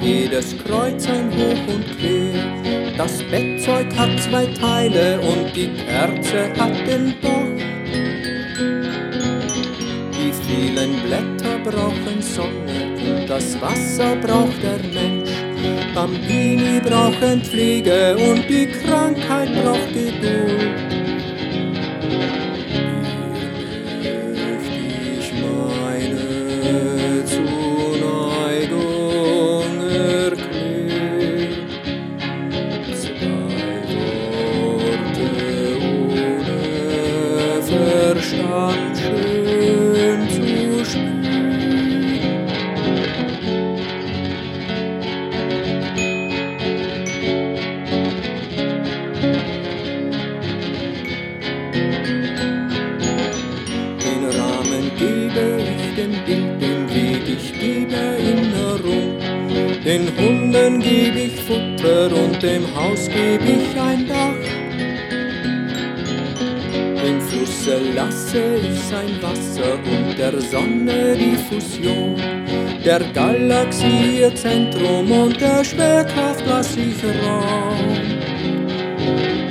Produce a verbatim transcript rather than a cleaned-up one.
jedes Kreuz ein Hoch und Quer. Das Bettzeug hat zwei Teile und die Kerze hat den Docht. Die vielen Blätter brauchen Sonne und das Wasser braucht der Mensch. Bambini brauchen Pflege und die Krankheit braucht Geduld. Verstand schön zu spielen. Den Rahmen gebe ich dem Bild, den Weg ich gebe Erinnerung. Den Hunden gebe ich Futter und dem Haus gebe ich ein Dach. Dem Flusse lasse ich sein Wasser und der Sonne die Fusion, der Galaxie ihr Zentrum und der Schwerkraft lass ich Raum.